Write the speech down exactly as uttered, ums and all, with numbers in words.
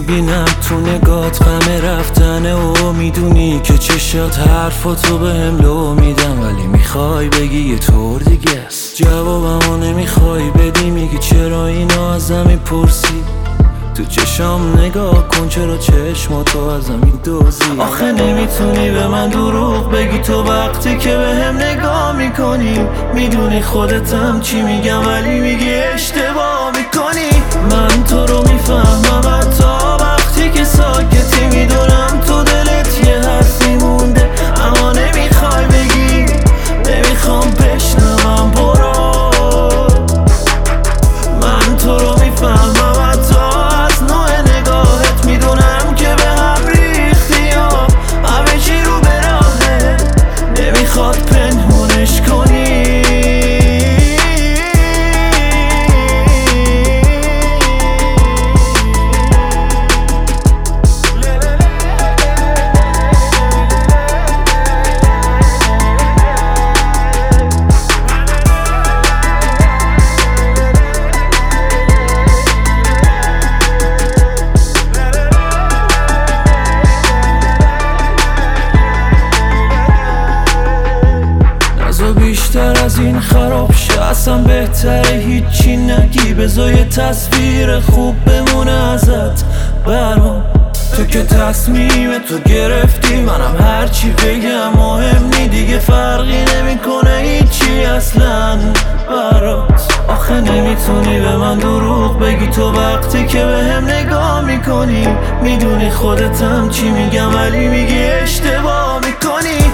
میبینم تو نگات غم رفتنه و میدونی که چشات حرفاتو به هم لو میدم، ولی میخوای بگی یه طور دیگه است. جوابمو نمیخوای بدی، میگی چرا اینو ازم میپرسی. تو چشام نگاه کن، چرا چشماتو ازم میدوزی. آخه نمیتونی به من دروغ بگی، تو وقتی که به هم نگاه میکنی میدونی خودتم چی میگم، ولی میگی اشتباه میکنی. من تو رو میفهمم حتی وقتی که ساکتی، میدونم تو دلت یه حرفی مونده اما نمیخوای بگی. نمیخوام بشنوم، برو. من تو رو میفهمم حتی از نوع نگاهت، میدونم که به هم ریختی یا همه چی رو به راهه، نمیخواد پنهونش کنی. بیشتر از این خراب شه، اصلا بهتره هیچی نگی، بذار یه تصویر خوب بمونه ازت برام. تو که تصمیم تو گرفتی، منم هرچی بگم مهم نی دیگه، فرقی نمیکنه هیچی اصلا برات. آخه نمیتونی به من دروغ بگی، تو وقتی که به هم نگاه میکنی میدونی خودتم چی میگم، ولی میگی اشتباه میکنی.